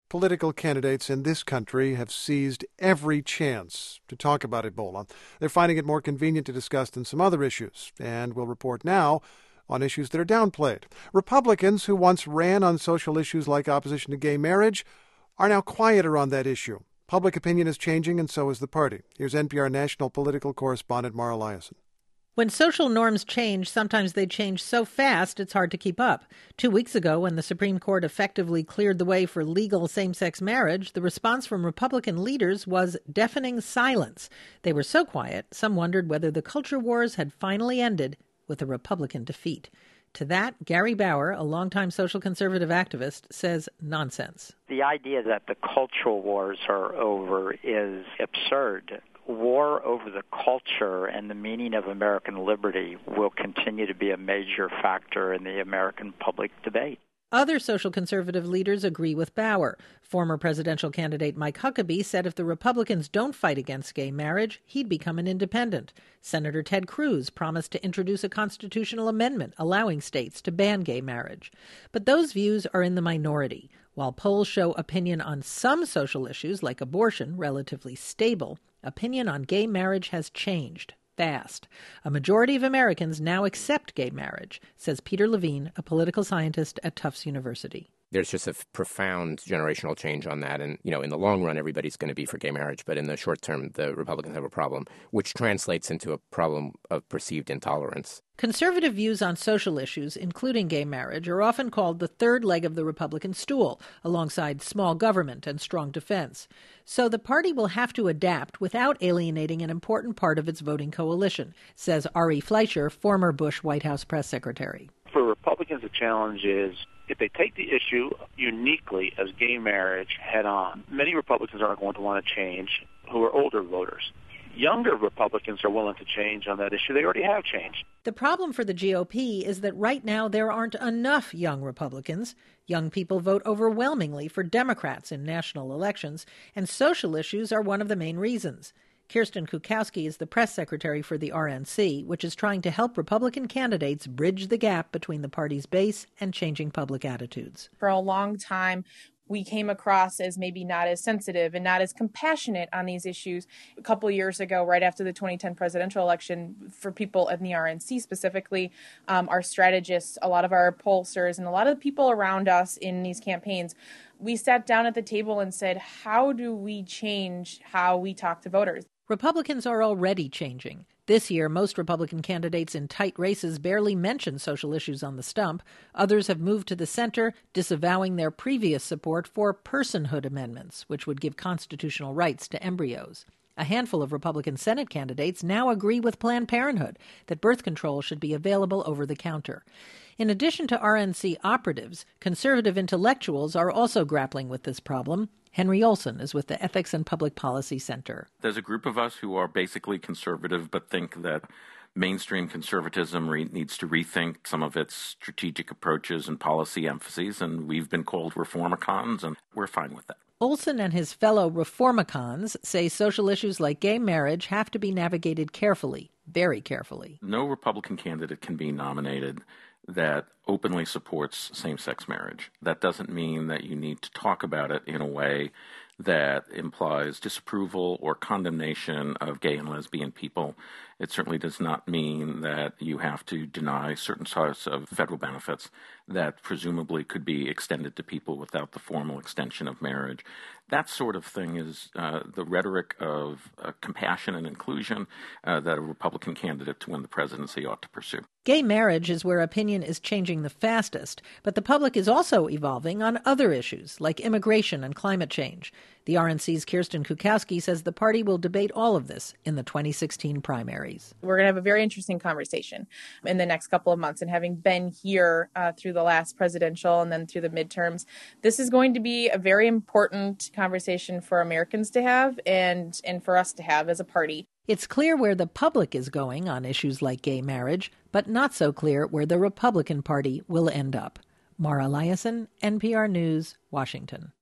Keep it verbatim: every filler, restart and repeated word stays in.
Political candidates in this country have seized every chance to talk about Ebola. They're finding it more convenient to discuss than some other issues, and will report now on issues that are downplayed. Republicans who once ran on social issues like opposition to gay marriage are now quieter on that issue. Public opinion is changing, and so is the party. Here's N P R national political correspondent Mara Liasson. When social norms change, sometimes they change so fast it's hard to keep up. Two weeks ago, when the Supreme Court effectively cleared the way for legal same-sex marriage, the response from Republican leaders was deafening silence. They were so quiet, some wondered whether the culture wars had finally ended with a Republican defeat. To that, Gary Bauer, a longtime social conservative activist, says nonsense. The idea that the cultural wars are over is absurd. War over the culture and the meaning of American liberty will continue to be a major factor in the American public debate. Other social conservative leaders agree with Bauer. Former presidential candidate Mike Huckabee said if the Republicans don't fight against gay marriage, he'd become an independent. Senator Ted Cruz promised to introduce a constitutional amendment allowing states to ban gay marriage. But those views are in the minority. While polls show opinion on some social issues, like abortion, relatively stable, opinion on gay marriage has changed fast. A majority of Americans now accept gay marriage, says Peter Levine, a political scientist at Tufts University. There's just a f- profound generational change on that. And, you know, in the long run, everybody's going to be for gay marriage. But in the short term, the Republicans have a problem, which translates into a problem of perceived intolerance. Conservative views on social issues, including gay marriage, are often called the third leg of the Republican stool, alongside small government and strong defense. So the party will have to adapt without alienating an important part of its voting coalition, says Ari Fleischer, former Bush White House press secretary. For Republicans, the challenge is if they take the issue uniquely as gay marriage head on, many Republicans aren't going to want to change who are older voters. Younger Republicans are willing to change on that issue. They already have changed. The problem for the G O P is that right now there aren't enough young Republicans. Young people vote overwhelmingly for Democrats in national elections, and social issues are one of the main reasons. Kirsten Kukowski is the press secretary for the R N C, which is trying to help Republican candidates bridge the gap between the party's base and changing public attitudes. For a long time, we came across as maybe not as sensitive and not as compassionate on these issues. A couple years ago, right after the twenty ten presidential election, for people in the R N C specifically, um, our strategists, a lot of our pollsters, and a lot of the people around us in these campaigns, we sat down at the table and said, how do we change how we talk to voters? Republicans are already changing. This year, most Republican candidates in tight races barely mention social issues on the stump. Others have moved to the center, disavowing their previous support for personhood amendments, which would give constitutional rights to embryos. A handful of Republican Senate candidates now agree with Planned Parenthood that birth control should be available over the counter. In addition to R N C operatives, conservative intellectuals are also grappling with this problem. Henry Olson is with the Ethics and Public Policy Center. There's a group of us who are basically conservative but think that mainstream conservatism re- needs to rethink some of its strategic approaches and policy emphases, and we've been called reformicons, and we're fine with that. Olson and his fellow reformicons say social issues like gay marriage have to be navigated carefully, very carefully. No Republican candidate can be nominated that openly supports same-sex marriage. That doesn't mean that you need to talk about it in a way that implies disapproval or condemnation of gay and lesbian people. It certainly does not mean that you have to deny certain sorts of federal benefits that presumably could be extended to people without the formal extension of marriage. That sort of thing is uh, the rhetoric of uh, compassion and inclusion uh, that a Republican candidate to win the presidency ought to pursue. Gay marriage is where opinion is changing the fastest, but the public is also evolving on other issues like immigration and climate change. The R N C's Kirsten Kukowski says the party will debate all of this in the twenty sixteen primaries. We're going to have a very interesting conversation in the next couple of months. And having been here uh, through the last presidential and then through the midterms, this is going to be a very important conversation for Americans to have and, and for us to have as a party. It's clear where the public is going on issues like gay marriage, but not so clear where the Republican Party will end up. Mara Liasson, N P R News, Washington.